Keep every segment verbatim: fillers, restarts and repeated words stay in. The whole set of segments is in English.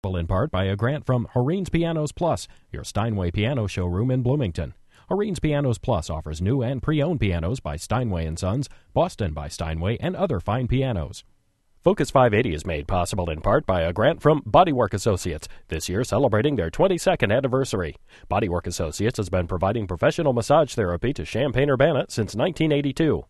In part by a grant from Horine's Pianos Plus, your Steinway piano showroom in Bloomington. Horine's Pianos Plus offers new and pre-owned pianos by Steinway and Sons, Boston by Steinway, and other fine pianos. Focus five eighty is made possible in part by a grant from Bodywork Associates, this year celebrating their twenty-second anniversary. Bodywork Associates has been providing professional massage therapy to Champaign-Urbana since nineteen eighty-two.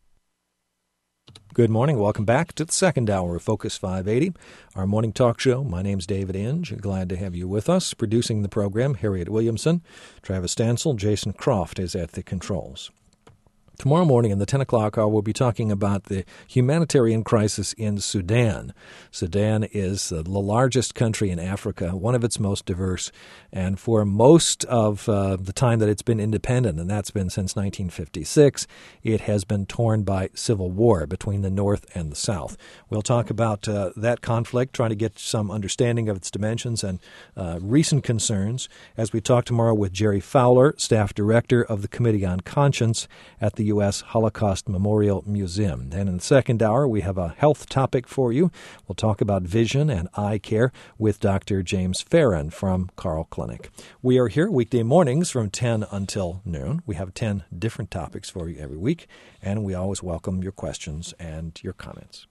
Good morning. Welcome back to the second hour of Focus five eighty, our morning talk show. My name's David Inge. Glad to have you with us. Producing the program, Harriet Williamson. Travis Stansel, Jason Croft is at the controls. Tomorrow morning in the ten o'clock hour, we'll be talking about the humanitarian crisis in Sudan. Sudan is the largest country in Africa, one of its most diverse, and for most of uh, the time that it's been independent, and that's been since nineteen fifty-six, it has been torn by civil war between the North and the South. We'll talk about uh, that conflict, trying to get some understanding of its dimensions and uh, recent concerns, as we talk tomorrow with Jerry Fowler, Staff Director of the Committee on Conscience at the U S Holocaust Memorial Museum. And in the second hour, we have a health topic for you. We'll talk about vision and eye care with Doctor James Farron from Carle Clinic. We are here weekday mornings from ten until noon. We have ten different topics for you every week, and we always welcome your questions and your comments.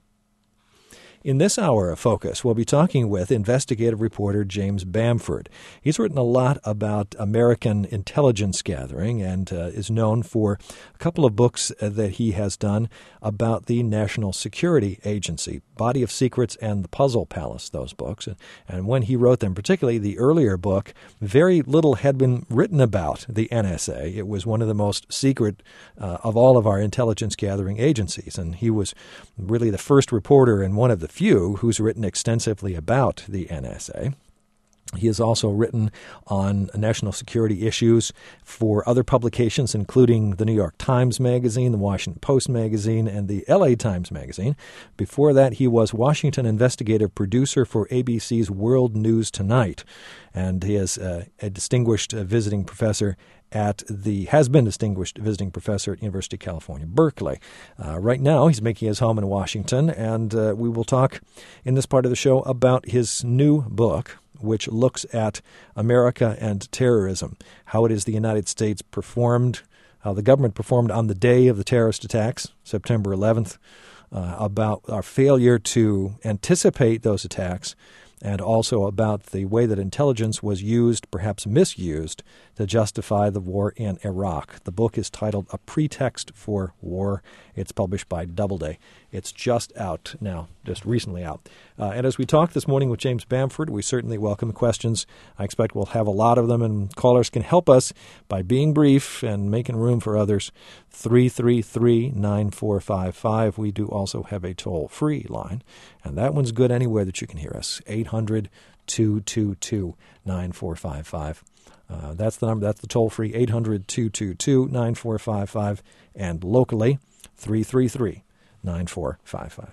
In this hour of Focus, we'll be talking with investigative reporter James Bamford. He's written a lot about American intelligence gathering and uh, is known for a couple of books uh, that he has done about the National Security Agency, Body of Secrets and The Puzzle Palace, those books. And, and when he wrote them, particularly the earlier book, very little had been written about the N S A. It was one of the most secret uh, of all of our intelligence gathering agencies, and he was really the first reporter and one of the few who's written extensively about the N S A. He has also written on national security issues for other publications, including the New York Times Magazine, the Washington Post Magazine, and the L A Times Magazine. Before that, he was Washington investigative producer for A B C's World News Tonight, and he is uh, a distinguished uh, visiting professor at the, has been distinguished visiting professor at University of California, Berkeley. Uh, right now, he's making his home in Washington, and uh, we will talk in this part of the show about his new book, which looks at America and terrorism, how it is the United States performed, how the government performed on the day of the terrorist attacks, September eleventh, uh, about our failure to anticipate those attacks, and also about the way that intelligence was used, perhaps misused, to justify the war in Iraq. The book is titled A Pretext for War. It's published by Doubleday. It's just out now, just recently out. Uh, and as we talk this morning with James Bamford, we certainly welcome questions. I expect we'll have a lot of them, and callers can help us by being brief and making room for others. three three three, nine four five five. We do also have a toll-free line, and that one's good anywhere that you can hear us, eight hundred, two two two, nine four five five. Uh, that's the number. That's the toll-free, eight hundred, two two two, nine four five five, and locally, three three three, nine four five five.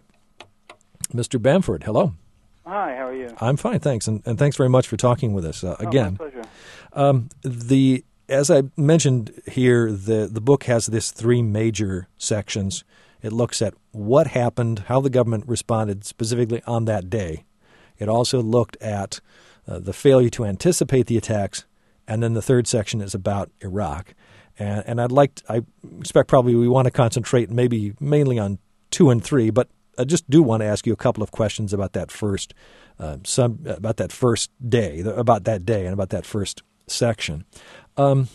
Mister Bamford, hello. Hi, how are you? I'm fine, thanks, and, and thanks very much for talking with us uh, again. Oh, my pleasure. Um, the as I mentioned here, the the book has this three major sections. It looks at what happened, how the government responded specifically on that day. It also looked at uh, the failure to anticipate the attacks. And then the third section is about Iraq. And, and I'd like to, I expect probably we want to concentrate maybe mainly on two and three, but I just do want to ask you a couple of questions about that first uh, some about that first day, about that day and about that first section. Um,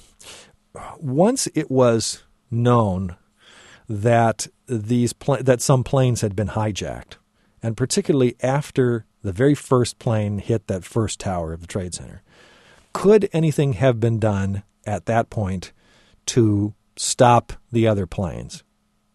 once it was known that these pl- that some planes had been hijacked, and particularly after the very first plane hit that first tower of the Trade Center, could anything have been done at that point to stop the other planes?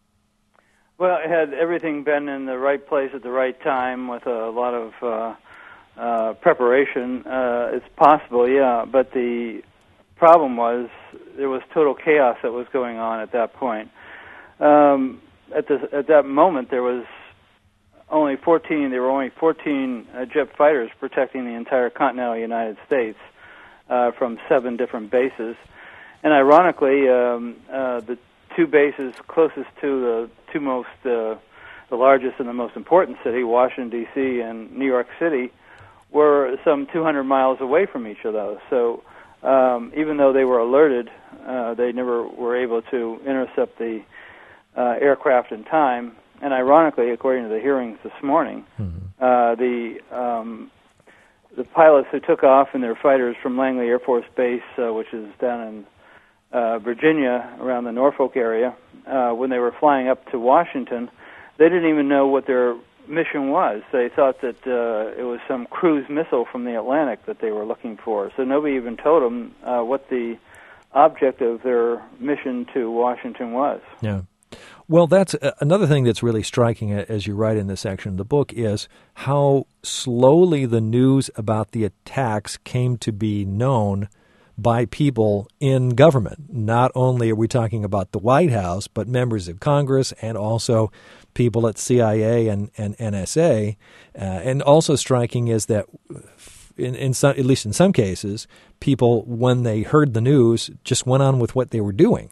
Well, had everything been in the right place at the right time with a lot of uh, uh, preparation, uh, it's possible, yeah. But the problem was there was total chaos that was going on at that point. Um, at, the, at that moment, there was only fourteen. There were only fourteen uh, jet fighters protecting the entire continental United States uh, from seven different bases. And ironically, um, uh, the two bases closest to the two most, uh, the largest and the most important city, Washington, D C and New York City, were some two hundred miles away from each of those. So um, even though they were alerted, uh, they never were able to intercept the uh, aircraft in time. And ironically, according to the hearings this morning, mm-hmm. uh, the um, the pilots who took off in their fighters from Langley Air Force Base, uh, which is down in uh, Virginia, around the Norfolk area, uh, when they were flying up to Washington, they didn't even know what their mission was. They thought that uh, it was some cruise missile from the Atlantic that they were looking for. So nobody even told them uh, what the object of their mission to Washington was. Yeah. Well, that's uh, another thing that's really striking, as you write in this section of the book, is how slowly the news about the attacks came to be known by people in government. Not only are we talking about the White House, but members of Congress and also people at C I A and, and N S A. Uh, and also striking is that, in, in some, at least in some cases, people, when they heard the news, just went on with what they were doing.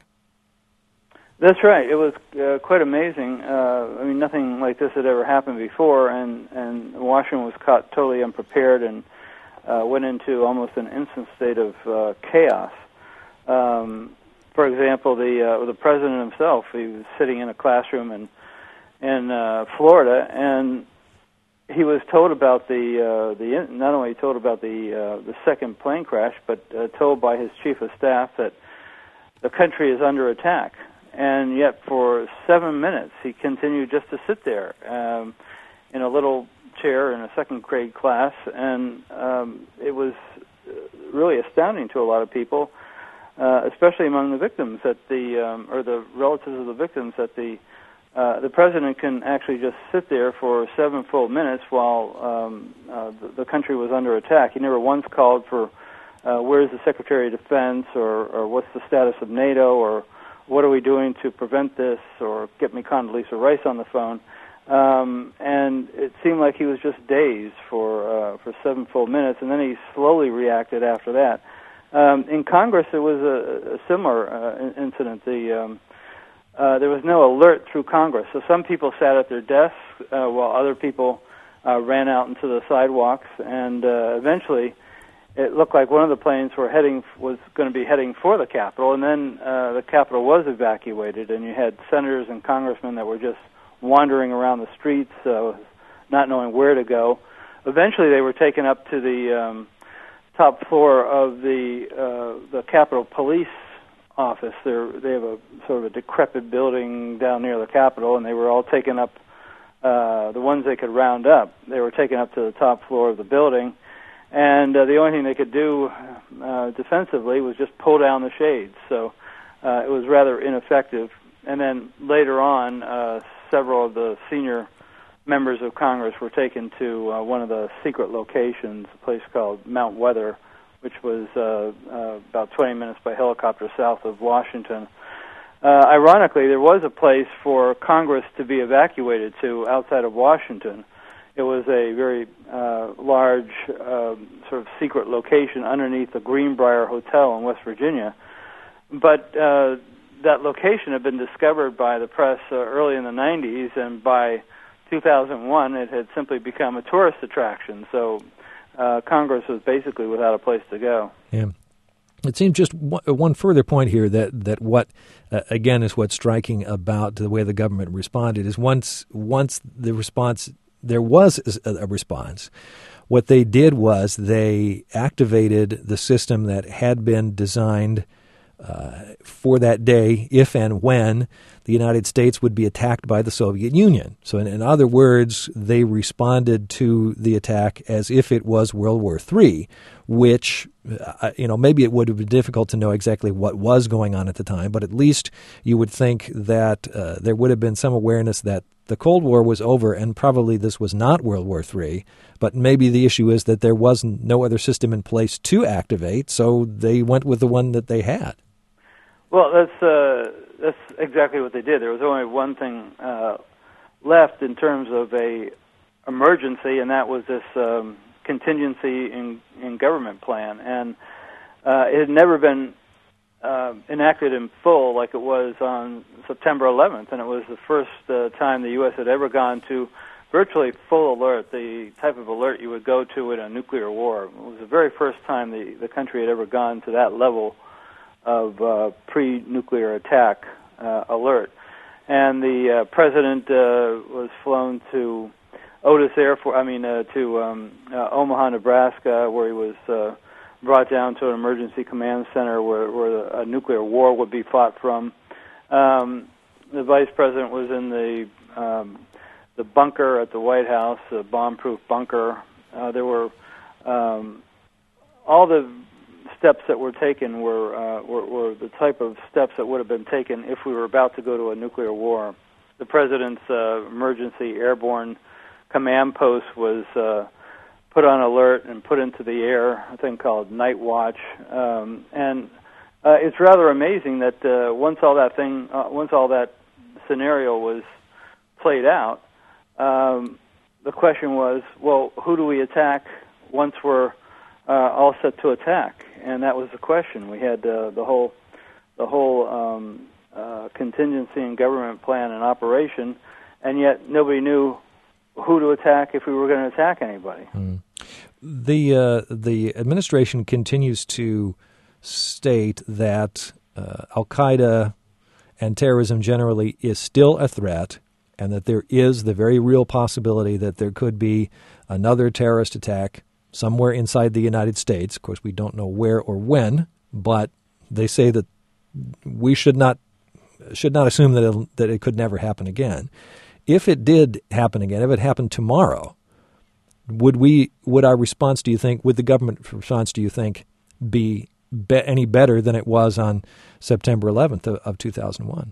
That's right. It was uh, quite amazing. Uh, I mean, nothing like this had ever happened before, and, and Washington was caught totally unprepared and uh, went into almost an instant state of uh, chaos. Um, for example, the uh, the president himself, he was sitting in a classroom in in uh, Florida, and he was told about the uh, the not only told about the uh, the second plane crash, but uh, told by his chief of staff that the country is under attack. And yet, for seven minutes, he continued just to sit there um, in a little chair in a second grade class, and um, it was really astounding to a lot of people, uh, especially among the victims that the um, or the relatives of the victims, that the uh, the president can actually just sit there for seven full minutes while um, uh, the, the country was under attack. He never once called for uh, where's the Secretary of Defense, or, or what's the status of NATO, or what are we doing to prevent this, or get me Condoleezza Rice on the phone. Um, and it seemed like he was just dazed for uh, for seven full minutes, and then he slowly reacted after that. Um, in Congress, it was a, a similar uh, incident. The um, uh, there was no alert through Congress, so some people sat at their desks uh, while other people uh, ran out into the sidewalks, and uh, eventually it looked like one of the planes were heading was going to be heading for the Capitol, and then uh, the Capitol was evacuated, and you had senators and congressmen that were just wandering around the streets, uh, not knowing where to go. Eventually, they were taken up to the um, top floor of the uh, the Capitol Police office. They're, they have a sort of a decrepit building down near the Capitol, and they were all taken up. Uh, the ones they could round up, they were taken up to the top floor of the building. And uh, the only thing they could do uh, defensively was just pull down the shades. So uh, it was rather ineffective. And then later on, uh, several of the senior members of Congress were taken to uh, one of the secret locations, a place called Mount Weather, which was uh, uh, about twenty minutes by helicopter south of Washington. Uh, ironically, there was a place for Congress to be evacuated to outside of Washington. It was a very uh, large uh, sort of secret location underneath the Greenbrier Hotel in West Virginia. But uh, that location had been discovered by the press uh, early in the nineties, and by two thousand one it had simply become a tourist attraction. So uh, Congress was basically without a place to go. Yeah. It seems just one, one further point here that, that what, uh, again, is what's striking about the way the government responded is once once the response... there was a response. What they did was they activated the system that had been designed uh, for that day if and when the United States would be attacked by the Soviet Union. So in, in other words, they responded to the attack as if it was World War Three, which, uh, you know, maybe it would have been difficult to know exactly what was going on at the time, but at least you would think that uh, there would have been some awareness that the Cold War was over and probably this was not World War Three, but maybe the issue is that there was no other system in place to activate, so they went with the one that they had. Well, that's uh, that's exactly what they did. There was only one thing uh, left in terms of a emergency, and that was this um, contingency in, in government plan. And uh, it had never been uh, enacted in full like it was on September eleventh, and it was the first uh, time the U S had ever gone to virtually full alert, the type of alert you would go to in a nuclear war. It was the very first time the, the country had ever gone to that level of uh, pre-nuclear attack uh, alert. And the uh, president uh, was flown to Otis Air Force, I mean, uh, to um, uh, Omaha, Nebraska, where he was uh, brought down to an emergency command center where, where a nuclear war would be fought from. Um, the vice president was in the um, the bunker at the White House, a bomb-proof bunker. Uh, there were um, all the steps that were taken were, uh, were were the type of steps that would have been taken if we were about to go to a nuclear war. The president's uh, emergency airborne command post was uh, put on alert and put into the air, a thing called Night Watch, um, and uh, it's rather amazing that uh, once all that thing, uh, once all that scenario was played out, um, the question was, well, who do we attack once we're uh, all set to attack? And that was the question. We had uh, the whole, the whole um, uh, contingency and government plan in operation, and yet nobody knew who to attack if we were going to attack anybody. Mm. The uh, the administration continues to state that uh, Al-Qaeda and terrorism generally is still a threat, and that there is the very real possibility that there could be another terrorist attack somewhere inside the United States. Of course, we don't know where or when, but they say that we should not should not assume that it, that it could never happen again. If it did happen again, if it happened tomorrow, would we would our response, do you think, would the government response, do you think, be, be any better than it was on September eleventh of, of two thousand one?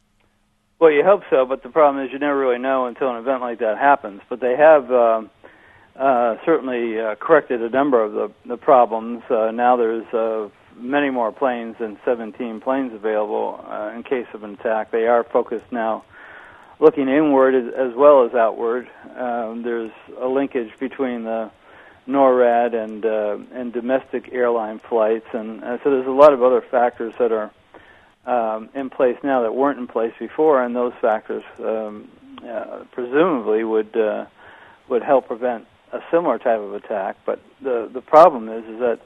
Well, you hope so, but the problem is you never really know until an event like that happens. But they have uh, uh, certainly uh, corrected a number of the, the problems. Uh, now there's uh, many more planes than seventeen planes available uh, in case of an attack. They are focused now looking inward as, as well as outward. Um, there's a linkage between the NORAD and uh, and domestic airline flights, and uh, so there's a lot of other factors that are um, in place now that weren't in place before, and those factors um, uh, presumably would uh, would help prevent a similar type of attack. But the the problem is is that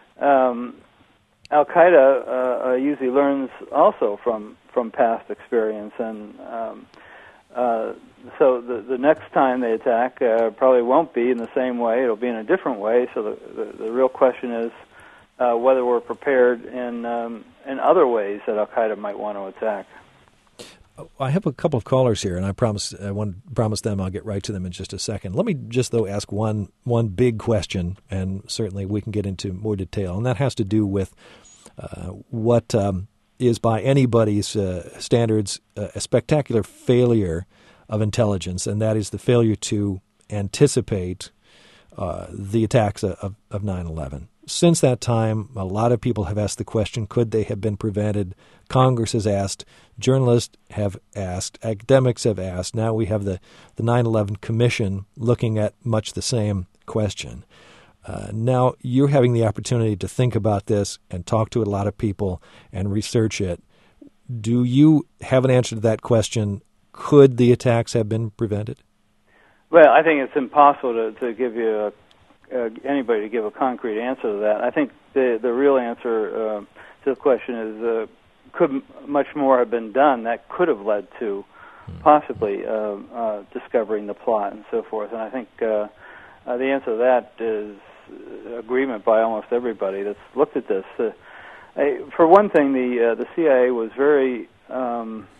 um, Al Qaeda uh, uh, usually learns also from from past experience, and um, uh, so the the next time they attack uh, probably won't be in the same way. It'll be in a different way. So the the, the real question is uh, whether we're prepared in um, in other ways that Al Qaeda might want to attack. I have a couple of callers here, and I promise I want promise them I'll get right to them in just a second. Let me just, though, ask one one big question, and certainly we can get into more detail, and that has to do with uh, what um, is, by anybody's uh, standards, uh, a spectacular failure of intelligence, and that is the failure to anticipate uh, the attacks of, of nine eleven. Since that time, a lot of people have asked the question, could they have been prevented? Congress has asked, journalists have asked, academics have asked. Now we have the, the nine eleven Commission looking at much the same question. Uh, now you're having the opportunity to think about this and talk to a lot of people and research it. Do you have an answer to that question? Could the attacks have been prevented? Well, I think it's impossible to, to give you a Uh, anybody to give a concrete answer to that. I think the the real answer uh, to the question is, uh, could m- much more have been done that could have led to possibly uh, uh, discovering the plot and so forth. And I think uh, uh, the answer to that is agreement by almost everybody that's looked at this. Uh, I, for one thing, the uh, the C I A was very um,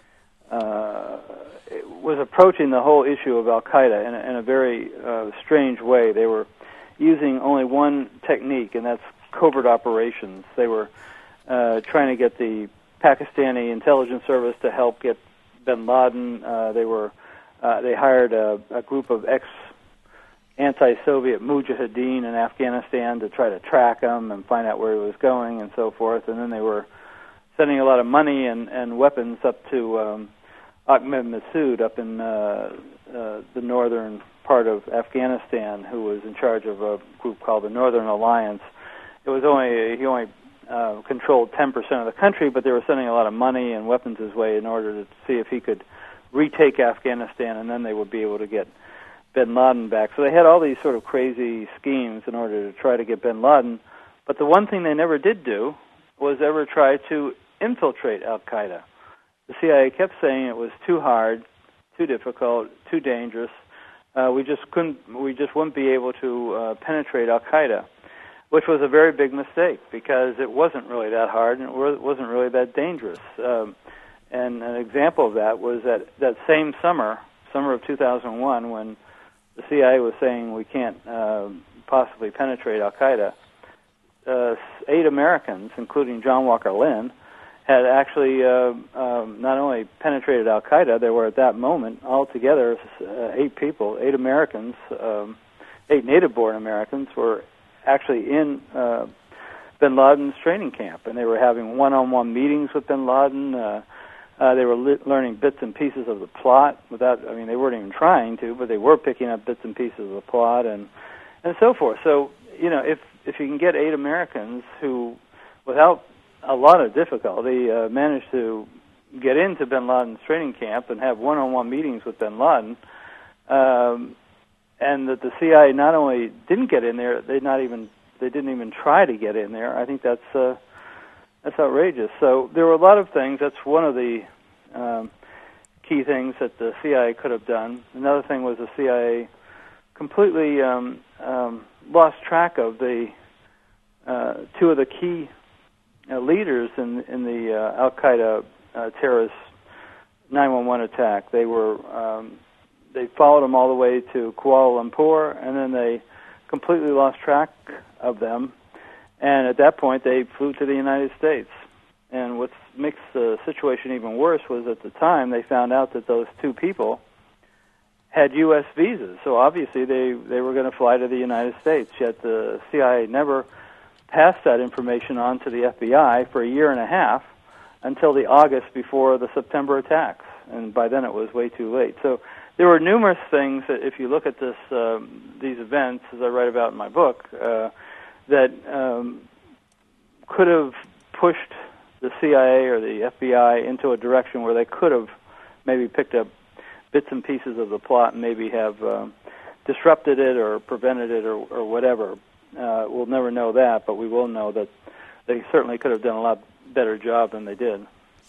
uh, was approaching the whole issue of Al Qaeda in a, in a very uh, strange way. They were using only one technique, and that's covert operations. They were uh, trying to get the Pakistani intelligence service to help get bin Laden. Uh, they were uh, they hired a, a group of ex anti-Soviet mujahideen in Afghanistan to try to track him and find out where he was going and so forth. And then they were sending a lot of money and, and weapons up to um, Ahmed Massoud up in uh, uh, the northern part of Afghanistan, who was in charge of a group called the Northern Alliance. It was only he only uh, controlled ten percent of the country, but they were sending a lot of money and weapons his way in order to see if he could retake Afghanistan, and then they would be able to get bin Laden back. So they had all these sort of crazy schemes in order to try to get bin Laden. But the one thing they never did do was ever try to infiltrate al-Qaeda. The C I A kept saying it was too hard, too difficult, too dangerous. Uh, we just couldn't, we just wouldn't be able to uh, penetrate al-Qaeda, which was a very big mistake because it wasn't really that hard and it wasn't really that dangerous. Um, and an example of that was that that same summer, summer of two thousand one, when the C I A was saying we can't uh, possibly penetrate al-Qaeda, uh, eight Americans, including John Walker Lynn, had actually uh, um, not only penetrated al-Qaeda, there were at that moment altogether uh, eight people, eight Americans, um, eight native-born Americans were actually in uh, bin Laden's training camp, and they were having one-on-one meetings with bin Laden. Uh, uh, they were li- learning bits and pieces of the plot without, I mean, they weren't even trying to, but they were picking up bits and pieces of the plot and and so forth. So, you know, if, if you can get eight Americans who, without a lot of difficulty, uh, managed to get into bin Laden's training camp and have one-on-one meetings with bin Laden, um, and that the C I A not only didn't get in there, they not even they didn't even try to get in there. I think that's uh, that's outrageous. So there were a lot of things. That's one of the um, key things that the C I A could have done. Another thing was the C I A completely um, um, lost track of the uh, two of the key Uh, leaders in in the uh, al-Qaeda uh, terrorist nine one one attack. They were um, they followed them all the way to Kuala Lumpur, and then they completely lost track of them. And at that point, they flew to the United States. And what makes the situation even worse was at the time they found out that those two people had U S visas. So obviously they they were going to fly to the United States. Yet the C I A never passed that information on to the F B I for a year and a half until the August before the September attacks, and by then it was way too late. So there were numerous things that, if you look at this, um, these events, as I write about in my book, uh, that um, could have pushed the C I A or the F B I into a direction where they could have maybe picked up bits and pieces of the plot and maybe have um, disrupted it or prevented it or, or whatever. Uh, we'll never know that, but we will know that they certainly could have done a lot better job than they did.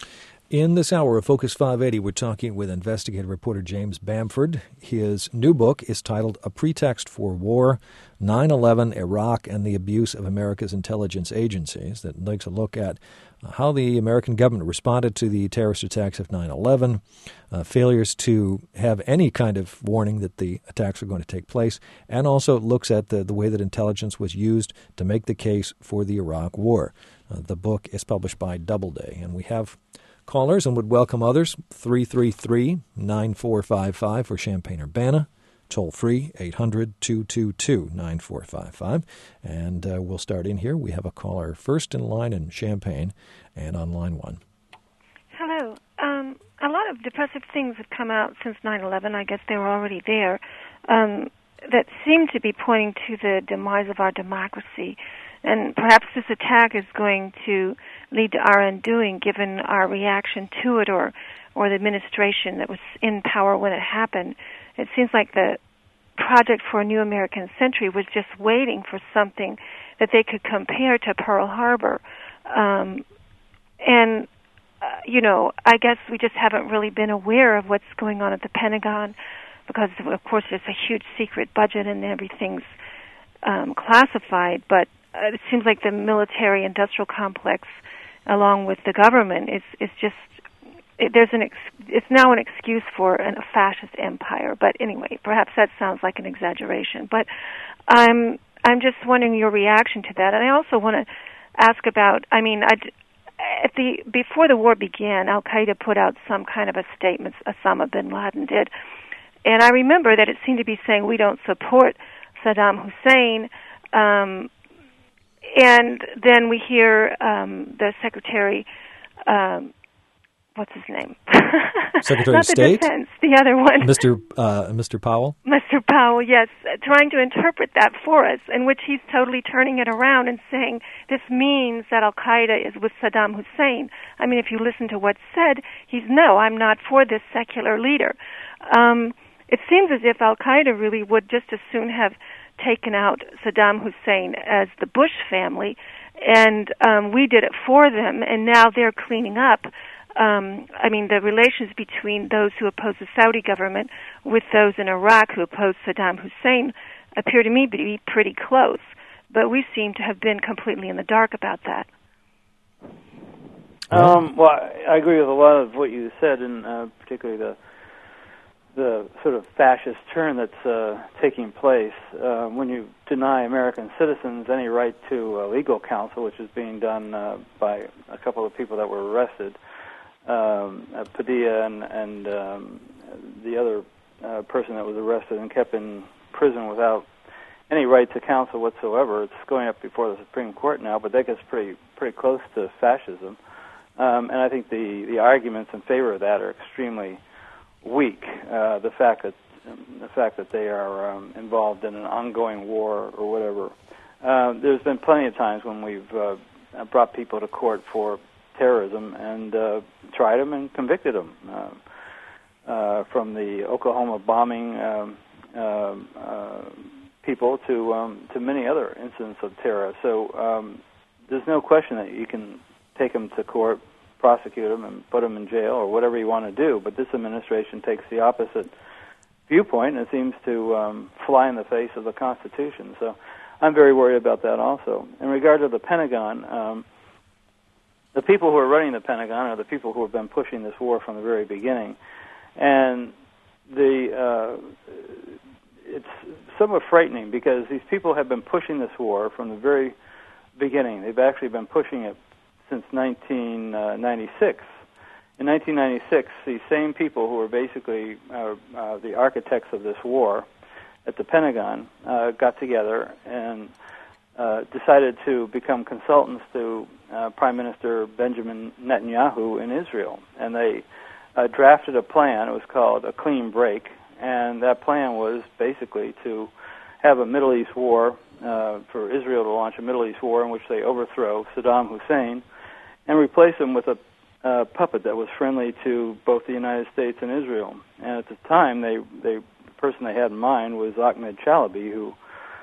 In this hour of Focus five eighty, we're talking with investigative reporter James Bamford. His new book is titled A Pretext for War, nine eleven, Iraq, and the Abuse of America's Intelligence Agencies, that takes a look at how the American government responded to the terrorist attacks of nine eleven, uh, failures to have any kind of warning that the attacks were going to take place, and also looks at the, the way that intelligence was used to make the case for the Iraq War. Uh, the book is published by Doubleday, and we have callers and would welcome others. three three three, nine four five five for Champaign-Urbana. Toll free, eight hundred, two two two, nine four five five. And uh, we'll start in here. We have a caller first in line in Champaign and on line one. Hello. Um, a lot of depressive things have come out since nine eleven. I guess they were already there, um, that seem to be pointing to the demise of our democracy. And perhaps this attack is going to lead to our undoing, given our reaction to it, or, or the administration that was in power when it happened. It seems like the Project for a New American Century was just waiting for something that they could compare to Pearl Harbor. Um, and, uh, you know, I guess we just haven't really been aware of what's going on at the Pentagon because, of course, there's a huge secret budget and everything's um, classified, but Uh, it seems like the military-industrial complex, along with the government, is is just it, there's an ex, it's now an excuse for an, a fascist empire. But anyway, perhaps that sounds like an exaggeration. But I'm I'm just wondering your reaction to that, and I also want to ask about. I mean, I'd, at the before the war began, Al Qaeda put out some kind of a statement. Osama bin Laden did, and I remember that it seemed to be saying we don't support Saddam Hussein. Um, And then we hear um, the secretary, um, what's his name? Secretary Not of State? The Defense, the other one. Mister Uh, Mister Powell? Mister Powell, yes, uh, trying to interpret that for us, in which he's totally turning it around and saying this means that Al-Qaeda is with Saddam Hussein. I mean, if you listen to what's said, he's, no, I'm not for this secular leader. Um, it seems as if Al-Qaeda really would just as soon have taken out Saddam Hussein as the Bush family, and um, we did it for them, and now they're cleaning up. Um, I mean, the relations between those who oppose the Saudi government with those in Iraq who oppose Saddam Hussein appear to me to be pretty close, but we seem to have been completely in the dark about that. Um, well, I agree with a lot of what you said, and uh, particularly the the sort of fascist turn that's uh, taking place uh, when you deny American citizens any right to uh, legal counsel, which is being done uh, by a couple of people that were arrested, um, uh, Padilla and, and um, the other uh, person that was arrested and kept in prison without any right to counsel whatsoever. It's going up before the Supreme Court now, but that gets pretty pretty close to fascism. Um, and I think the, the arguments in favor of that are extremely weak. Uh, the fact that the fact that they are um, involved in an ongoing war or whatever. Uh, there's been plenty of times when we've uh, brought people to court for terrorism and uh, tried them and convicted them. Uh, uh, from the Oklahoma bombing um, uh, uh, people to um, to many other incidents of terror. So um, there's no question that you can take them to court, prosecute them, and put them in jail or whatever you want to do. But this administration takes the opposite viewpoint, and it seems to um, fly in the face of the Constitution. So I'm very worried about that also. In regard to the Pentagon, um, the people who are running the Pentagon are the people who have been pushing this war from the very beginning. And the uh, it's somewhat frightening because these people have been pushing this war from the very beginning. They've actually been pushing it since nineteen ninety-six. In nineteen ninety-six, these same people who were basically uh, uh, the architects of this war at the Pentagon uh, got together and uh, decided to become consultants to uh, Prime Minister Benjamin Netanyahu in Israel. And they uh, drafted a plan. It was called a clean break. And that plan was basically to have a Middle East war, uh, for Israel to launch a Middle East war in which they overthrow Saddam Hussein and replace him with a uh, puppet that was friendly to both the United States and Israel. And at the time, they, they, the person they had in mind was Ahmed Chalabi, who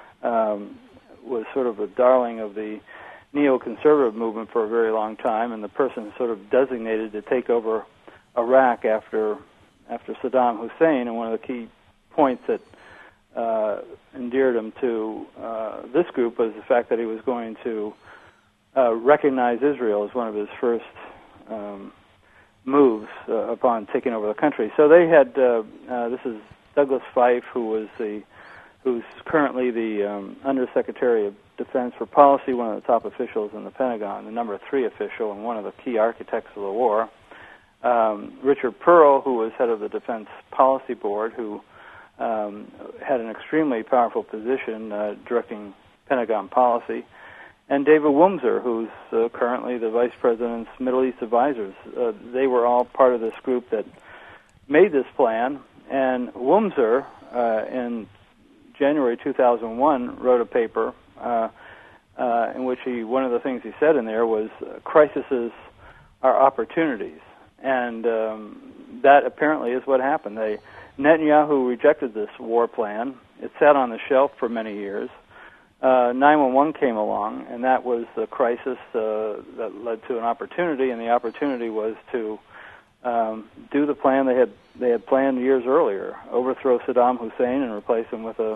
um, was sort of a darling of the neoconservative movement for a very long time, and the person sort of designated to take over Iraq after after Saddam Hussein. And one of the key points that uh, endeared him to uh, this group was the fact that he was going to Uh, recognize Israel as one of his first um, moves uh, upon taking over the country. So they had uh, uh, this is Douglas Feith, who was the who's currently the um, Undersecretary of Defense for Policy, one of the top officials in the Pentagon, the number three official and one of the key architects of the war. Um, Richard Pearl, who was head of the Defense Policy Board, who um, had an extremely powerful position uh, directing Pentagon policy. And David Wurmser, who's uh, currently the Vice President's Middle East advisors. Uh, they were all part of this group that made this plan. And Wurmser, uh, in January two thousand one, wrote a paper uh, uh, in which he, one of the things he said in there was, uh, crises are opportunities. And um, that apparently is what happened. They, Netanyahu rejected this war plan. It sat on the shelf for many years. Uh, nine one one came along, and that was the crisis uh, that led to an opportunity, and the opportunity was to um, do the plan they had they had planned years earlier: overthrow Saddam Hussein and replace him with a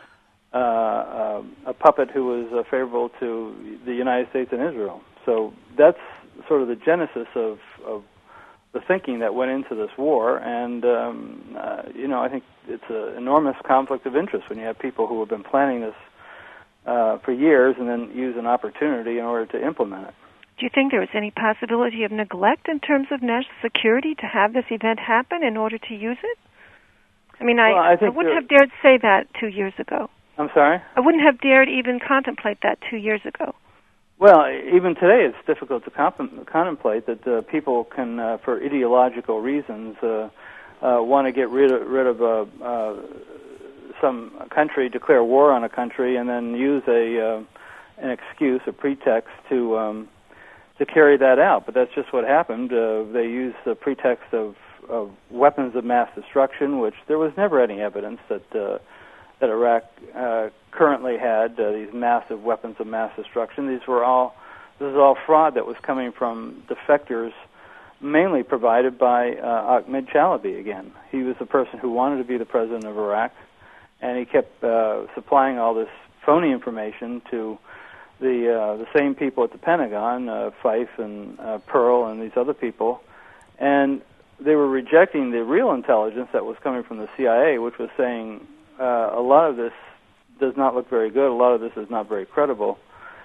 uh, a puppet who was uh, favorable to the United States and Israel. So that's sort of the genesis of, of the thinking that went into this war, and um, uh, you know I think it's an enormous conflict of interest when you have people who have been planning this Uh, for years and then use an opportunity in order to implement it. Do you think there is any possibility of neglect in terms of national security to have this event happen in order to use it? I mean, well, I, I, I wouldn't have dared say that two years ago. I'm sorry? I wouldn't have dared even contemplate that two years ago. Well, even today it's difficult to comp- contemplate that uh, people can, uh, for ideological reasons, uh, uh, want to get rid of, rid of uh, uh, some country, declare war on a country, and then use a uh, an excuse, a pretext to um, to carry that out. But that's just what happened. Uh, they used the pretext of, of weapons of mass destruction, which there was never any evidence that uh, that Iraq uh, currently had uh, these massive weapons of mass destruction. These were all this is all fraud that was coming from defectors, mainly provided by uh, Ahmed Chalabi. Again, he was the person who wanted to be the president of Iraq, and he kept uh, supplying all this phony information to the uh, the same people at the Pentagon, uh, Fife and uh, Pearl and these other people, and they were rejecting the real intelligence that was coming from the C I A, which was saying uh, a lot of this does not look very good, a lot of this is not very credible.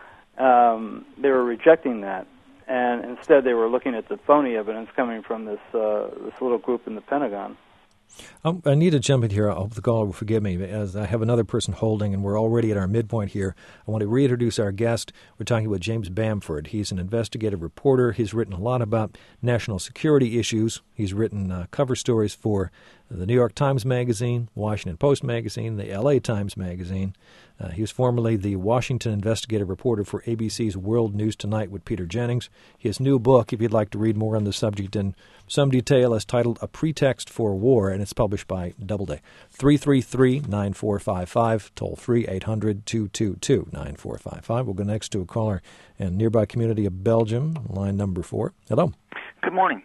Um, they were rejecting that, and instead they were looking at the phony evidence coming from this uh, this little group in the Pentagon. Um, I need to jump in here. I hope the caller will forgive me, as I have another person holding, and we're already at our midpoint here. I want to reintroduce our guest. We're talking with James Bamford. He's an investigative reporter. He's written a lot about national security issues. He's written uh, cover stories for the New York Times Magazine, Washington Post Magazine, the L A Times Magazine. Uh, he was formerly the Washington investigative reporter for A B C's World News Tonight with Peter Jennings. His new book, if you'd like to read more on the subject in some detail, is titled A Pretext for War, and it's published by Doubleday. three three three, nine four five five, toll free eight hundred, two two two, nine four five five. We'll go next to a caller in nearby community of Belgium, line number four. Hello. Good morning.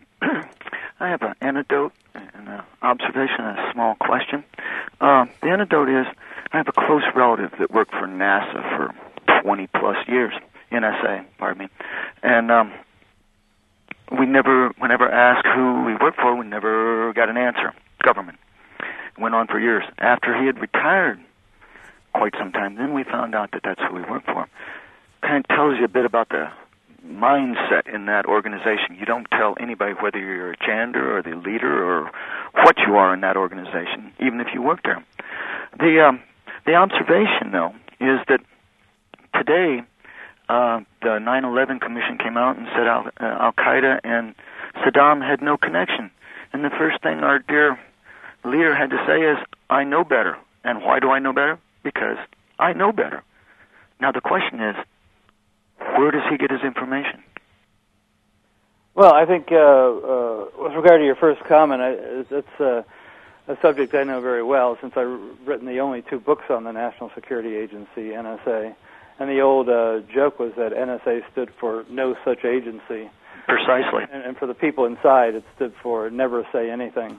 I have an anecdote, an uh, observation, and a small question. Uh, the anecdote is I have a close relative that worked for NASA for twenty plus years, N S A, pardon me, and um, we never, whenever asked who we worked for, we never got an answer. Government. Went on for years. After he had retired quite some time, then we found out that that's who we worked for. Kind of tells you a bit about the mindset in that organization. You don't tell anybody whether you're a janitor or the leader or what you are in that organization, even if you work there. The um, the observation, though, is that today uh, the nine eleven Commission came out and said Al- uh, Al-Qaeda and Saddam had no connection. And the first thing our dear leader had to say is, I know better. And why do I know better? Because I know better. Now the question is, where does he get his information? Well, I think uh, uh, with regard to your first comment, I, it's uh, a subject I know very well since I've written the only two books on the National Security Agency, N S A. And the old uh, joke was that N S A stood for no such agency. Precisely. And, and for the people inside, it stood for never say anything.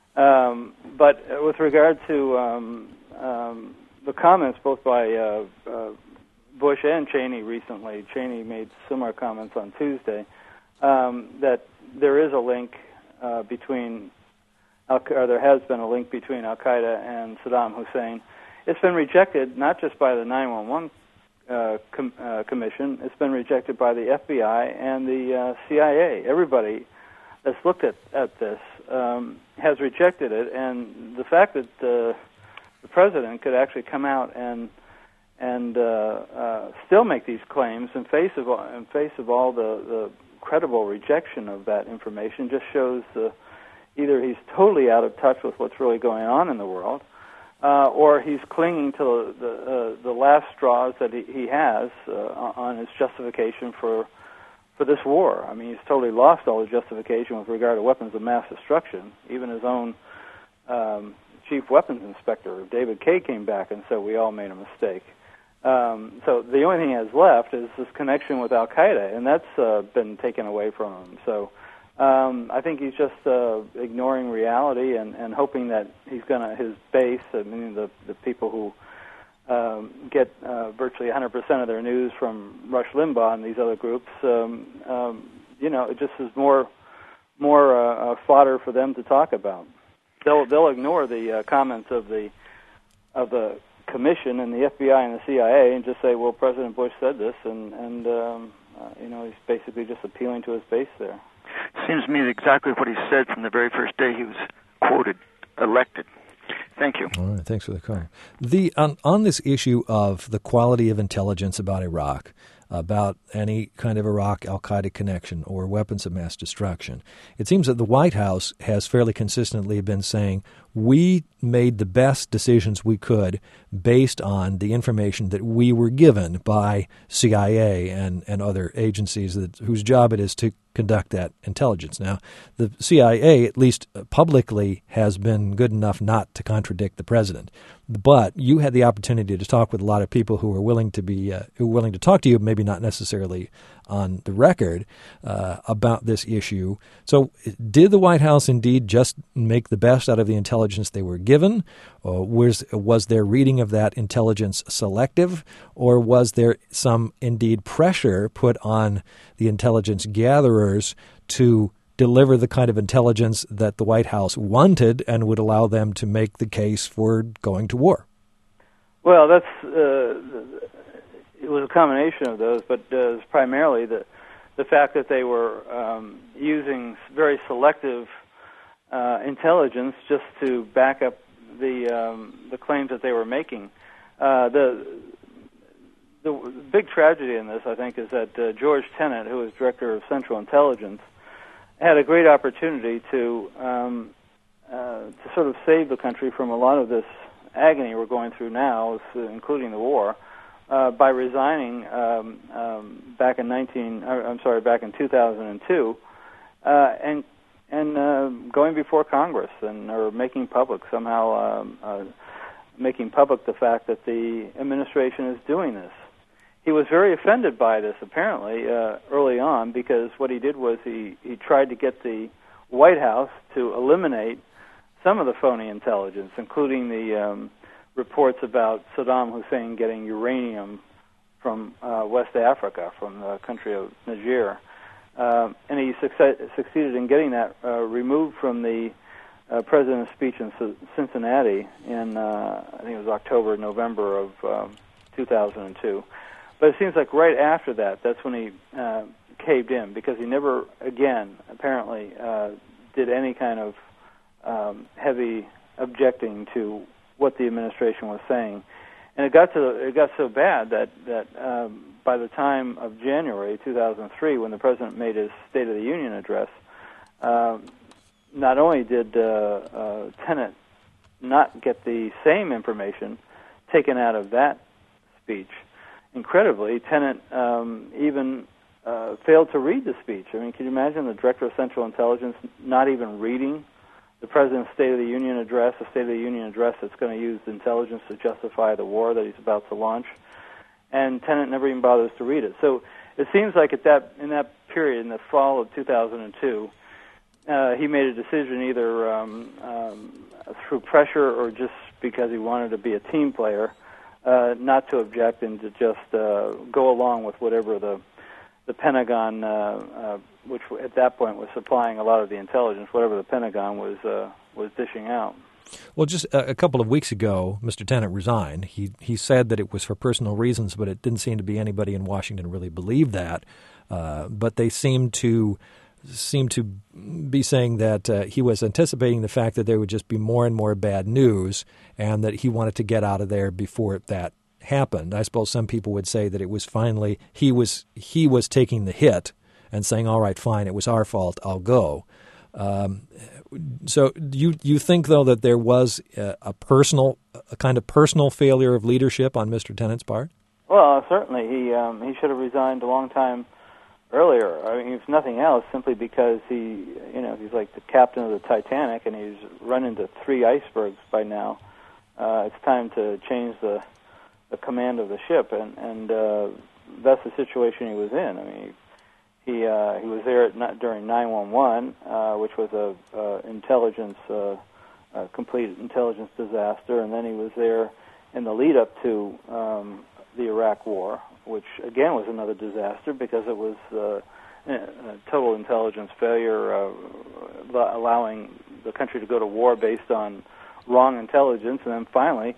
Um, but with regard to um, um, the comments both by uh, uh, Bush and Cheney recently, Cheney made similar comments on Tuesday, um, that there is a link uh, between, Al- or there has been a link between Al-Qaeda and Saddam Hussein. It's been rejected not just by the nine one one uh, com- uh, Commission, it's been rejected by the F B I and the uh, C I A. Everybody that's looked at, at this um, has rejected it, and the fact that uh, the president could actually come out and and uh, uh, still make these claims in face of all, in face of all the, the credible rejection of that information just shows uh, either he's totally out of touch with what's really going on in the world, uh, or he's clinging to the uh, the last straws that he, he has uh, on his justification for for this war. I mean, he's totally lost all the justification with regard to weapons of mass destruction. Even his own um, chief weapons inspector, David Kay, came back and said we all made a mistake. Um, so the only thing he has left is this connection with Al-Qaeda, and that's uh, been taken away from him. So um, I think he's just uh, ignoring reality and, and hoping that he's going to, his base, I mean the, the people who um, get uh, virtually one hundred percent of their news from Rush Limbaugh and these other groups, um, um, you know, it just is more more uh, uh, fodder for them to talk about. They'll they'll ignore the uh, comments of the of the Commission and the F B I and the C I A and just say, well, President Bush said this, and, and um, uh, you know, he's basically just appealing to his base there. Seems to me exactly what he said from the very first day he was quoted, elected. Thank you. All right, thanks for the call. The on, on this issue of the quality of intelligence about Iraq, about any kind of Iraq al-Qaeda connection or weapons of mass destruction. It seems that the White House has fairly consistently been saying, we made the best decisions we could based on the information that we were given by C I A and, and other agencies that, whose job it is to conduct that intelligence. Now, the C I A, at least publicly, has been good enough not to contradict the president. But you had the opportunity to talk with a lot of people who were willing to be uh, who were willing to talk to you, maybe not necessarily on the record, uh, about this issue. So, did the White House indeed just make the best out of the intelligence they were given? Or was was their reading of that intelligence selective, or was there some indeed pressure put on the intelligence gatherers to deliver the kind of intelligence that the White House wanted and would allow them to make the case for going to war? Well, that's uh, it was a combination of those, but uh, it was primarily the the fact that they were um, using very selective uh, intelligence just to back up the um, the claims that they were making. Uh, the the big tragedy in this, I think, is that uh, George Tenet, who was director of Central Intelligence, had a great opportunity to um, uh, to sort of save the country from a lot of this agony we're going through now, including the war, uh, by resigning um, um, back in nineteen. I'm sorry, back in two thousand two, uh, and and uh, going before Congress and or making public somehow um, uh, making public the fact that the administration is doing this. He was very offended by this, apparently, uh, early on, because what he did was he, he tried to get the White House to eliminate some of the phony intelligence, including the um, reports about Saddam Hussein getting uranium from uh, West Africa, from the country of Niger. Uh, and he succe- succeeded in getting that uh, removed from the uh, president's speech in C- Cincinnati in, uh, I think it was October, November of um, two thousand two. But it seems like right after that, that's when he uh, caved in, because he never again, apparently, uh, did any kind of um, heavy objecting to what the administration was saying. And it got to it got so bad that that um, by the time of January two thousand three, when the president made his State of the Union address, uh, not only did uh, uh, Tenet not get the same information taken out of that speech, incredibly, Tenet um, even uh, failed to read the speech. I mean, can you imagine the Director of Central Intelligence not even reading the President's State of the Union address, a State of the Union address that's going to use intelligence to justify the war that he's about to launch? And Tenet never even bothers to read it. So it seems like at that in that period, in the fall of two thousand two, uh, he made a decision either um, um, through pressure or just because he wanted to be a team player, Uh, not to object and to just uh, go along with whatever the the Pentagon, uh, uh, which at that point was supplying a lot of the intelligence, whatever the Pentagon was uh, was dishing out. Well, just a, a couple of weeks ago, Mister Tenet resigned. He he said that it was for personal reasons, but it didn't seem to be anybody in Washington really believed that. Uh, but they seemed to seemed to be saying that uh, he was anticipating the fact that there would just be more and more bad news, and that he wanted to get out of there before that happened. I suppose some people would say that it was finally he was he was taking the hit and saying, "All right, fine, it was our fault. I'll go." Um, so you you think though that there was a, a personal a kind of personal failure of leadership on Mister Tenet's part? Well, certainly he um, he should have resigned a long time earlier. I mean, if nothing else, simply because he, you know, he's like the captain of the Titanic, and he's run into three icebergs by now. Uh, it's time to change the the command of the ship, and and uh, that's the situation he was in. I mean, he he, uh, he was there at, not, during nine one one, uh, which was a uh, intelligence, uh, a complete intelligence disaster, and then he was there in the lead up to um, the Iraq War, which again was another disaster because it was uh, a total intelligence failure, uh, allowing the country to go to war based on wrong intelligence. And then finally,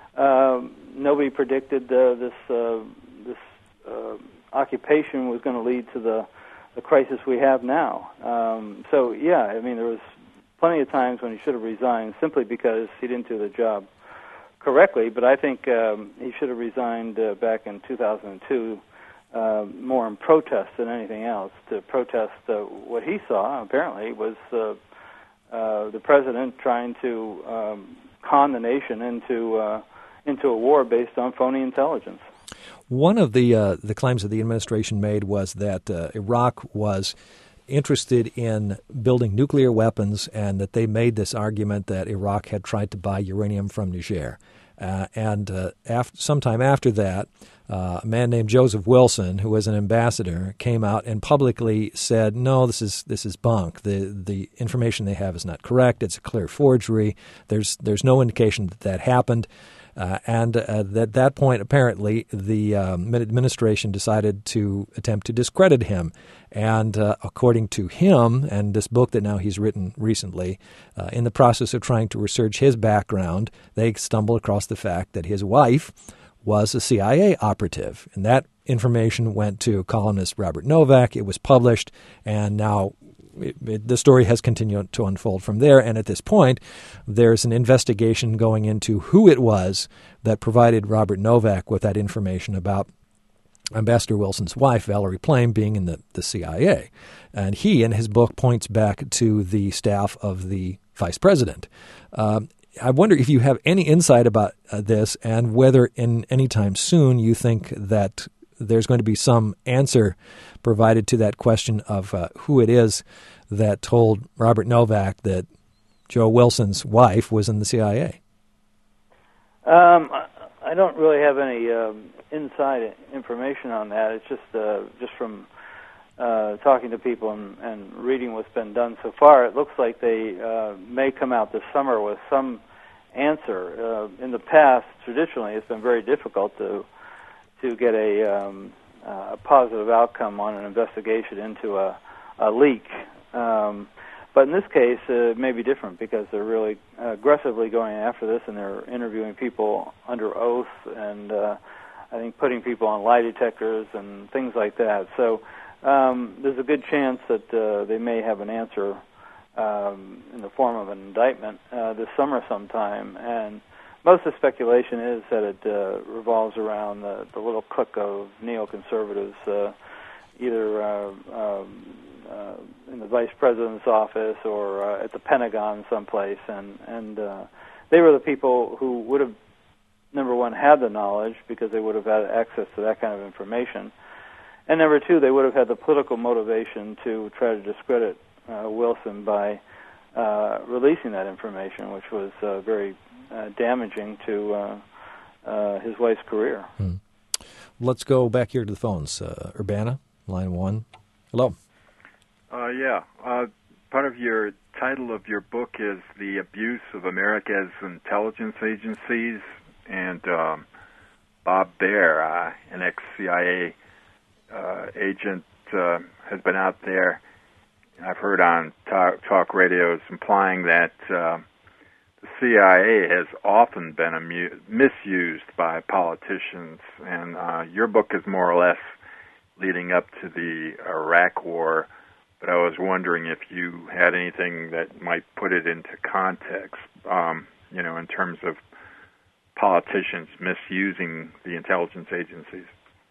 uh, nobody predicted uh, this uh, this uh, occupation was going to lead to the, the crisis we have now. Um, so yeah, I mean, there was plenty of times when he should have resigned simply because he didn't do the job correctly, but I think um, he should have resigned uh, back in two thousand two uh, more in protest than anything else, to protest uh, what he saw, apparently, was uh, uh, the president trying to um, con the nation into uh, into a war based on phony intelligence. One of the uh, the claims that the administration made was that uh, Iraq was interested in building nuclear weapons, and that they made this argument that Iraq had tried to buy uranium from Niger. Uh, and uh, after, sometime after that, uh, a man named Joseph Wilson, who was an ambassador, came out and publicly said, "No, this is this is bunk. The the information they have is not correct. It's a clear forgery. There's there's no indication that that happened." Uh, and uh, at that point, apparently, the um, administration decided to attempt to discredit him. And uh, according to him, and this book that now he's written recently, uh, in the process of trying to research his background, they stumbled across the fact that his wife was a C I A operative. And that information went to columnist Robert Novak. It was published, and now It, it, the story has continued to unfold from there, and at this point, there's an investigation going into who it was that provided Robert Novak with that information about Ambassador Wilson's wife, Valerie Plame, being in the, the C I A. And he, in his book, points back to the staff of the vice president. Um, I wonder if you have any insight about uh, this, and whether in any time soon you think that there's going to be some answer provided to that question of uh, who it is that told Robert Novak that Joe Wilson's wife was in the C I A. Um, I don't really have any um, inside information on that. It's just uh, just from uh, talking to people and, and reading what's been done so far. It looks like they uh, may come out this summer with some answer. Uh, in the past, traditionally, it's been very difficult to to get a, um, uh, a positive outcome on an investigation into a, a leak. Um, but in this case, uh, it may be different, because they're really aggressively going after this, and they're interviewing people under oath, and uh, I think putting people on lie detectors and things like that. So um, there's a good chance that uh, they may have an answer um, in the form of an indictment uh, this summer sometime, and most of the speculation is that it uh, revolves around the, the little clique of neoconservatives, uh, either uh, um, uh, in the vice president's office or uh, at the Pentagon someplace, and and uh, they were the people who would have, number one, had the knowledge, because they would have had access to that kind of information, and number two, they would have had the political motivation to try to discredit uh, Wilson by uh, releasing that information, which was uh, very Uh, damaging to uh, uh, his wife's career. Hmm. Let's go back here to the phones. Uh, Urbana, line one. Hello. Uh, yeah. Uh, part of your title of your book is The Abuse of America's Intelligence Agencies, and um, Bob Baer, uh, an ex-C I A uh, agent, uh, has been out there, I've heard on talk, talk radios, implying that uh, the C I A has often been amu- misused by politicians, and uh, your book is more or less leading up to the Iraq War, but I was wondering if you had anything that might put it into context, um, you know, in terms of politicians misusing the intelligence agencies.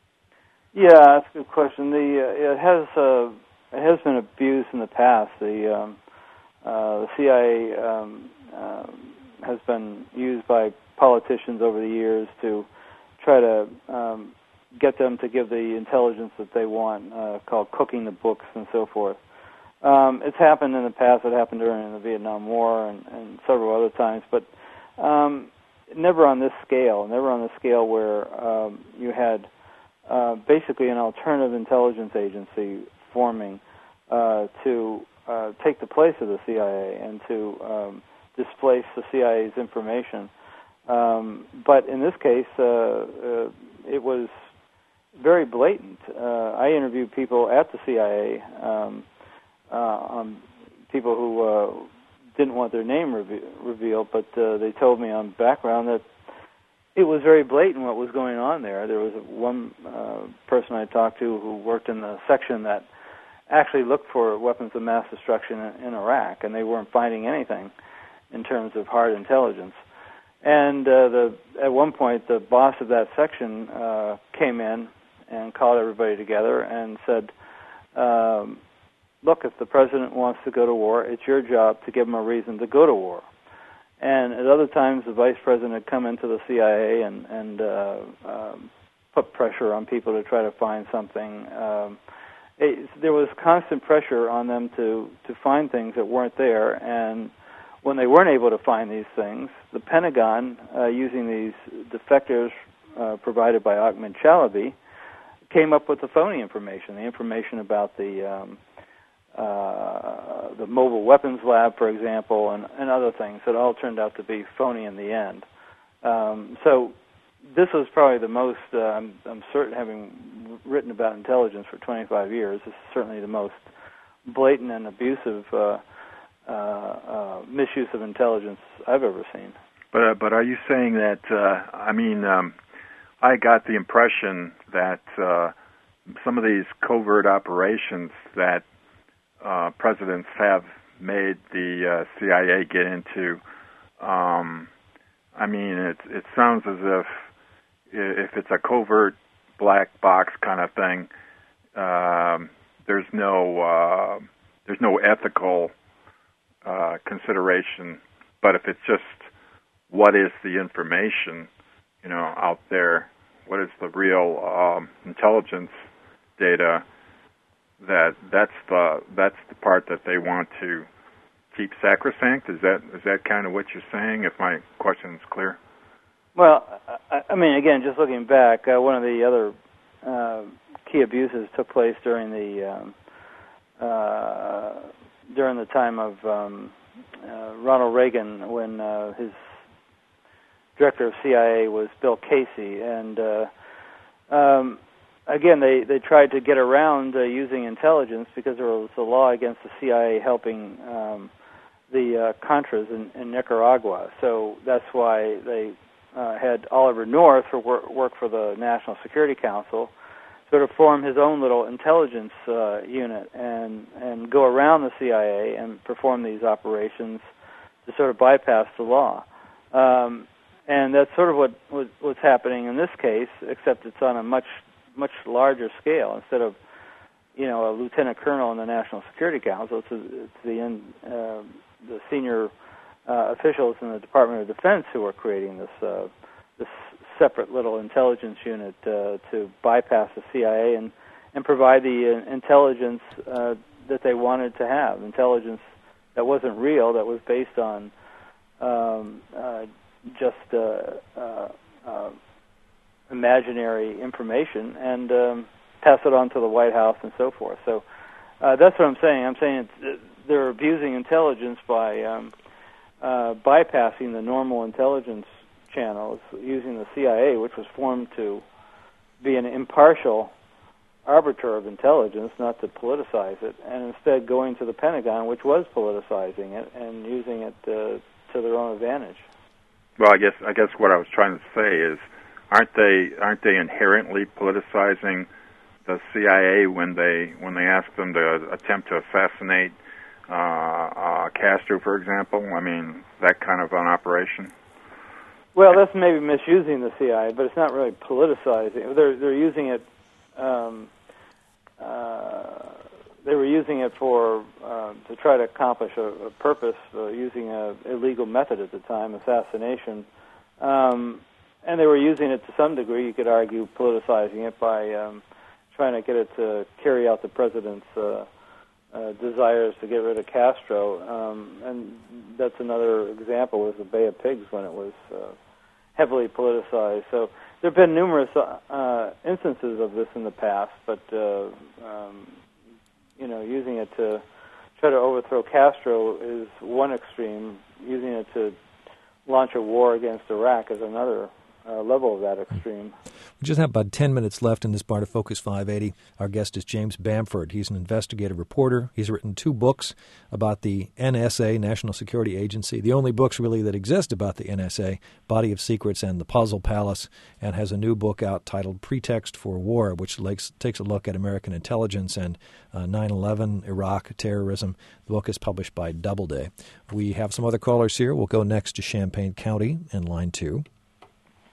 Yeah, that's a good question. The uh, it has uh, it has been abused in the past. The um, uh, the C I A um, Uh, has been used by politicians over the years to try to um, get them to give the intelligence that they want, uh, called cooking the books and so forth. Um, it's happened in the past. It happened during the Vietnam War and, and several other times, but um, never on this scale, never on the scale where um, you had uh, basically an alternative intelligence agency forming uh, to uh, take the place of the C I A and to um, displace the C I A's information. Um, but in this case, uh, uh, it was very blatant. Uh, I interviewed people at the C I A, um, uh, um, people who uh, didn't want their name reve- revealed, but uh, they told me on background that it was very blatant what was going on there. There was one uh, person I talked to who worked in the section that actually looked for weapons of mass destruction in, in Iraq, and they weren't finding anything in terms of hard intelligence. And uh, the at one point, the boss of that section uh, came in and called everybody together and said, um, look, if the president wants to go to war, it's your job to give him a reason to go to war. And at other times, the vice president had come into the C I A and, and uh, um, put pressure on people to try to find something. Um, it, there was constant pressure on them to, to find things that weren't there, and when they weren't able to find these things, the Pentagon, uh, using these defectors uh, provided by Ahmed Chalabi, came up with the phony information, the information about the um, uh, the mobile weapons lab, for example, and, and other things that all turned out to be phony in the end. Um, so this was probably the most, uh, I'm, I'm certain, having written about intelligence for twenty-five years, this is certainly the most blatant and abusive uh, uh, uh, misuse of intelligence I've ever seen. But uh, but are you saying that, uh, I mean, um, I got the impression that uh, some of these covert operations that uh, presidents have made the uh, C I A get into, um, I mean, it, it sounds as if if it's a covert black box kind of thing, um, there's no uh, there's no ethical uh, consideration. But if it's just what is the information, you know, out there, what is the real um, intelligence data, that that's the that's the part that they want to keep sacrosanct. Is that is that kind of what you're saying? If my question is clear. Well, I, I mean, again, just looking back, uh, one of the other uh, key abuses took place during the um, uh, during the time of um, uh, Ronald Reagan, when uh, his director of C I A was Bill Casey, and uh, um, again, they, they tried to get around uh, using intelligence because there was a law against the C I A helping um, the uh, Contras in, in Nicaragua. So that's why they uh, had Oliver North for work, work for the National Security Council, sort of form his own little intelligence uh, unit and and go around the C I A and perform these operations to sort of bypass the law. Um, and that's sort of what, what what's happening in this case, except it's on a much much larger scale. Instead of, you know, a lieutenant colonel in the National Security Council, it's, a, it's the in, uh, the senior uh, officials in the Department of Defense who are creating this uh, this separate little intelligence unit uh, to bypass the C I A and and provide the uh, intelligence uh, that they wanted to have, intelligence that wasn't real, that was based on um, uh, just uh, uh, uh, imaginary information, and um, pass it on to the White House and so forth. So uh, that's what I'm saying. I'm saying it's, they're abusing intelligence by um, uh, bypassing the normal intelligence channels, using the C I A, which was formed to be an impartial arbiter of intelligence, not to politicize it, and instead going to the Pentagon, which was politicizing it and using it uh, to their own advantage. Well, I guess I guess what I was trying to say is, aren't they aren't they inherently politicizing the C I A when they when they ask them to attempt to assassinate uh, uh, Castro, for example? I mean, that kind of an operation. Well, that's maybe misusing the C I A, but it's not really politicizing. They're they're using it. Um, uh, they were using it for uh, to try to accomplish a, a purpose, uh, using a illegal method at the time, assassination, um, and they were using it to some degree. You could argue politicizing it by um, trying to get it to carry out the president's uh, uh, desires to get rid of Castro, um, and that's another example was the Bay of Pigs when it was uh, heavily politicized. So there have been numerous uh, instances of this in the past, but uh, um, you know, using it to try to overthrow Castro is one extreme. Using it to launch a war against Iraq is another uh, level of that extreme. We just have about ten minutes left in this part of Focus five eighty. Our guest is James Bamford. He's an investigative reporter. He's written two books about the N S A, National Security Agency, the only books really that exist about the N S A, Body of Secrets and The Puzzle Palace, and has a new book out titled Pretext for War, which likes, takes a look at American intelligence and uh, nine eleven, Iraq, terrorism. The book is published by Doubleday. We have some other callers here. We'll go next to Champaign County in line two.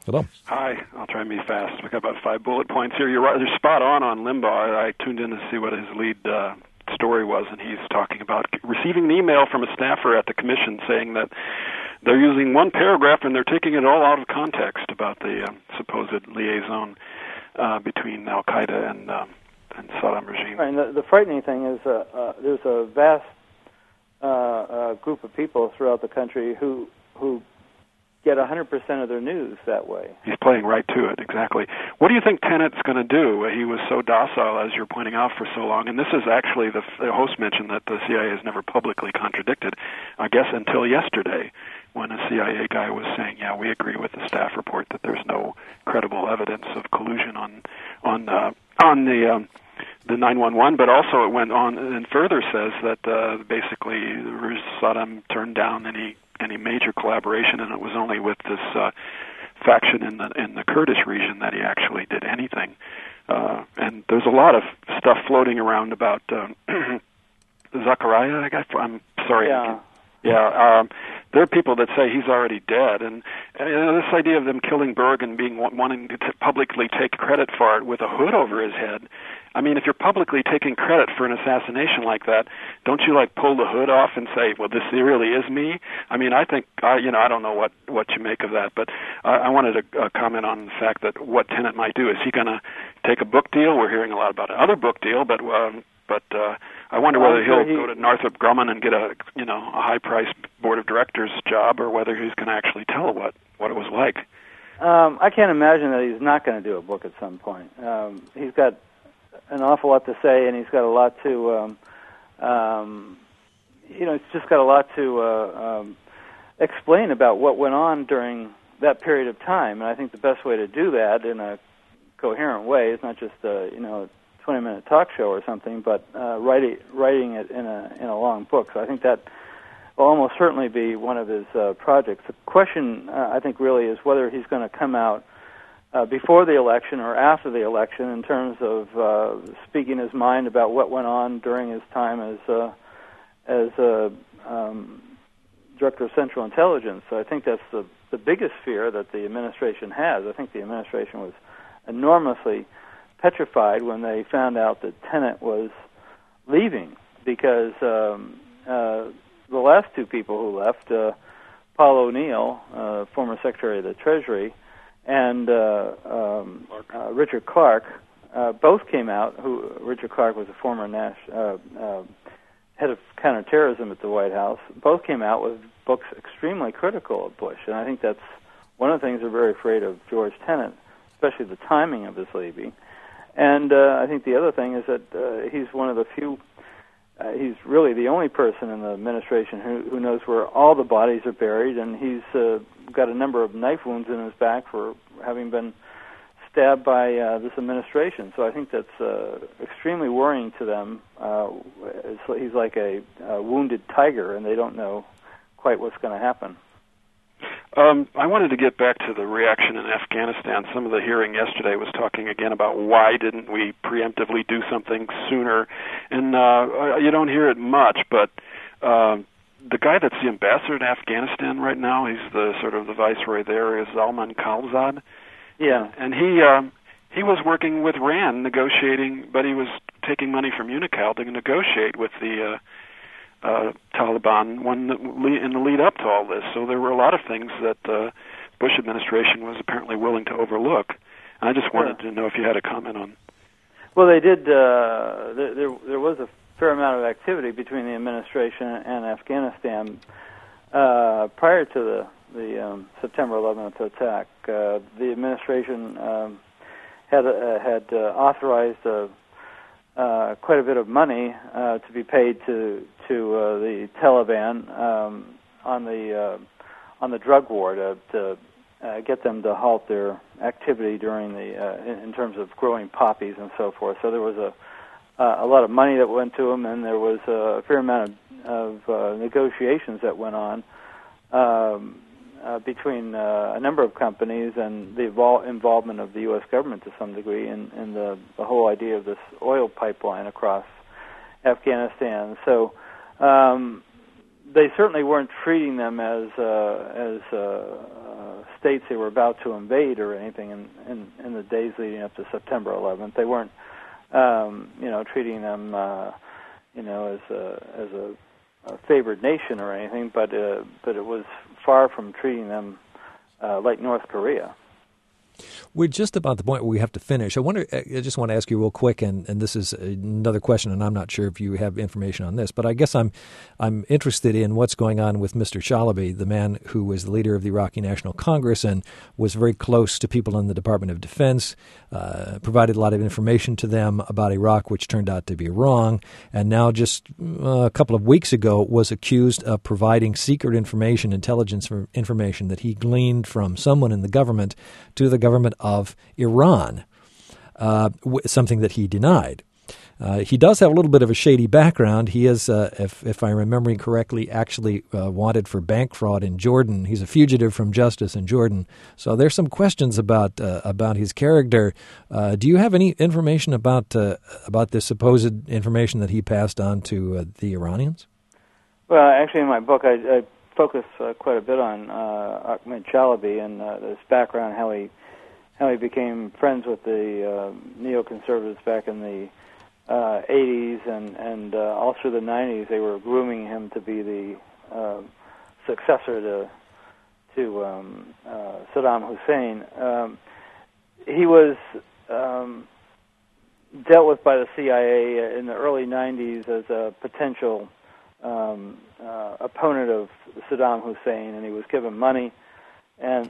Hello. Hi. I'll try and be fast. We've got about five bullet points here. You're right. You're spot on on Limbaugh. I, I tuned in to see what his lead uh, story was, and he's talking about receiving an email from a staffer at the commission saying that they're using one paragraph and they're taking it all out of context about the uh, supposed liaison uh, between Al-Qaeda and, um, and Saddam regime. Right, and the, the frightening thing is uh, uh, there's a vast uh, uh, group of people throughout the country who who get one hundred percent of their news that way. He's playing right to it, exactly. What do you think Tenet's going to do? He was so docile, as you're pointing out, for so long, and this is actually, the, the host mentioned that the C I A has never publicly contradicted, I guess until yesterday, when a C I A guy was saying, yeah, we agree with the staff report that there's no credible evidence of collusion on on uh, on the um, the nine one one, but also it went on and further says that uh, basically Saddam turned down any any major collaboration, and it was only with this uh, faction in the in the Kurdish region that he actually did anything. Uh, and there's a lot of stuff floating around about um, Zakaria. I guess I'm sorry. Yeah. Yeah, um, there are people that say he's already dead, and, and you know, this idea of them killing Berg and being wanting to t- publicly take credit for it with a hood over his head. I mean, if you're publicly taking credit for an assassination like that, don't you like pull the hood off and say, "Well, this really is me"? I mean, I think I, you know, I don't know what what you make of that, but uh, I wanted to uh, comment on the fact that what Tenet might do. Is he going to take a book deal? We're hearing a lot about another book deal, but. Um, But uh, I wonder whether he'll he, go to Northrop Grumman and get a you know a high-priced board of directors job, or whether he's going to actually tell what, what it was like. Um, I can't imagine that he's not going to do a book at some point. Um, he's got an awful lot to say, and he's got a lot to, um, um, you know, he's just got a lot to uh, um, explain about what went on during that period of time. And I think the best way to do that in a coherent way is not just uh, you know. twenty-minute talk show or something, but uh, writing writing it in a in a long book. So I think that will almost certainly be one of his uh, projects. The question, uh, I think, really is whether he's going to come out uh, before the election or after the election in terms of uh, speaking his mind about what went on during his time as uh, as uh, um, Director of Central Intelligence. So I think that's the the biggest fear that the administration has. I think the administration was enormously petrified when they found out that Tenet was leaving, because um, uh, the last two people who left, uh, Paul O'Neill, uh, former Secretary of the Treasury, and uh, um, uh, Richard Clark, uh, both came out. Who Richard Clark was a former Nash, uh, uh, head of counterterrorism at the White House. Both came out with books extremely critical of Bush, and I think that's one of the things they're very afraid of George Tenet, especially the timing of his leaving. And uh, I think the other thing is that uh, he's one of the few, uh, he's really the only person in the administration who, who knows where all the bodies are buried, and he's uh, got a number of knife wounds in his back for having been stabbed by uh, this administration. So I think that's uh, extremely worrying to them. Uh, he's like a, a wounded tiger, and they don't know quite what's going to happen. Um, I wanted to get back to the reaction in Afghanistan. Some of the hearing yesterday was talking again about why didn't we preemptively do something sooner, and uh, you don't hear it much, but uh, the guy that's the ambassador to Afghanistan right now, he's the sort of the viceroy there, is Zalman Khalilzad. Yeah. And he um, he was working with RAND negotiating, but he was taking money from Unocal to negotiate with the uh, Uh, Taliban when the, in the lead up to all this. So there were a lot of things that the uh, Bush administration was apparently willing to overlook. And I just wanted yeah. to know if you had a comment on. Well, they did. Uh, there, there, there was a fair amount of activity between the administration and Afghanistan uh, prior to the the um, September eleventh attack. Uh, the administration um, had uh, had uh, authorized a. Uh, quite a bit of money uh, to be paid to to uh, the Taliban um, on the uh, on the drug war to, to uh, get them to halt their activity during the uh, in, in terms of growing poppies and so forth. So there was a uh, a lot of money that went to them, and there was a fair amount of, of uh, negotiations that went on um, uh, between uh, a number of companies and the evol- involvement of the U S government to some degree in, in the, the whole idea of this oil pipeline across Afghanistan. So um, they certainly weren't treating them as uh, as uh, uh, states they were about to invade or anything in, in, in the days leading up to September eleventh. They weren't, um, you know, treating them, uh, you know, as a as a, a favored nation or anything, but uh, but it was far from treating them uh, like North Korea. We're just about the point where we have to finish. I wonder, I just want to ask you real quick, and, and this is another question, and I'm not sure if you have information on this, but I guess I'm I'm interested in what's going on with Mister Chalabi, the man who was the leader of the Iraqi National Congress and was very close to people in the Department of Defense, uh, provided a lot of information to them about Iraq, which turned out to be wrong, and now just uh, a couple of weeks ago was accused of providing secret information, intelligence information that he gleaned from someone in the government to the government of Iran, uh, something that he denied. Uh, he does have a little bit of a shady background. He is, uh, if, if I'm remembering correctly, actually uh, wanted for bank fraud in Jordan. He's a fugitive from justice in Jordan. So there's some questions about uh, about his character. Uh, do you have any information about uh, about this supposed information that he passed on to uh, the Iranians? Well, actually, in my book, I, I focus uh, quite a bit on uh, Ahmed Chalabi and uh, his background, how he how he became friends with the uh, neoconservatives back in the uh, eighties, and and uh, all through the nineties, they were grooming him to be the uh, successor to to um, uh, Saddam Hussein. Um, he was um, dealt with by the C I A in the early nineties as a potential um, uh, opponent of Saddam Hussein, and he was given money and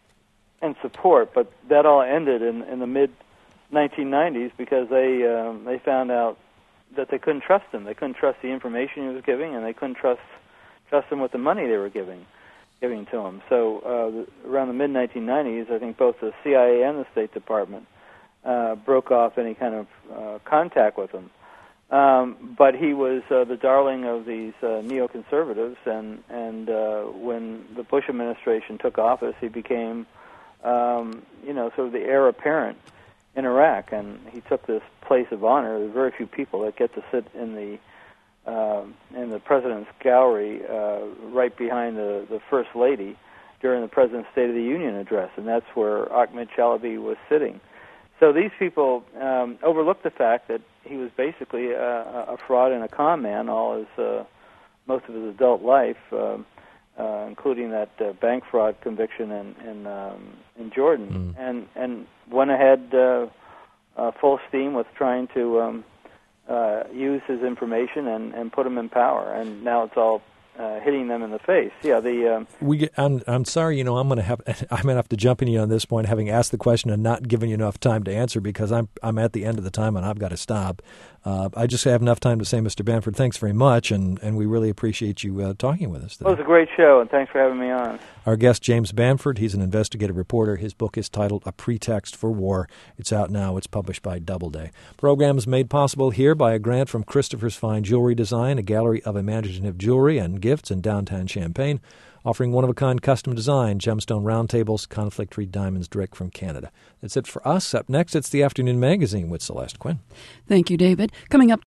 and support, but that all ended in, in the mid nineteen nineties because they um, they found out that they couldn't trust him. They couldn't trust the information he was giving, and they couldn't trust trust him with the money they were giving giving to him. So uh, the, around the mid nineteen nineties, I think both the C I A and the State Department uh, broke off any kind of uh, contact with him. Um, but he was uh, the darling of these uh, neoconservatives, and and uh, when the Bush administration took office, he became Um, you know, sort of the heir apparent in Iraq, and he took this place of honor. There are very few people that get to sit in the uh, in the president's gallery uh, right behind the, the first lady during the president's State of the Union address, and that's where Ahmed Chalabi was sitting. So these people um, overlooked the fact that he was basically a, a fraud and a con man all his uh, most of his adult life. Um, Uh, including that uh, bank fraud conviction in in, um, in Jordan, mm. and and went ahead uh, uh, full steam with trying to um, uh, use his information and, and put him in power. And now it's all uh, hitting them in the face. Yeah, the um, we. Get, I'm I'm sorry. You know, I'm going to have I'm going to have to jump in you on this point, having asked the question and not given you enough time to answer because I'm I'm at the end of the time and I've got to stop. Uh, I just have enough time to say, Mister Bamford, thanks very much, and, and we really appreciate you uh, talking with us today. Well, it was a great show, and thanks for having me on. Our guest, James Bamford, he's an investigative reporter. His book is titled A Pretext for War. It's out now. It's published by Doubleday. Program is made possible here by a grant from Christopher's Fine Jewelry Design, a gallery of imaginative jewelry and gifts in downtown Champaign, offering one-of-a-kind custom design, gemstone round tables, conflict-free diamonds direct from Canada. That's it for us. Up next, it's the Afternoon Magazine with Celeste Quinn. Thank you, David. Coming up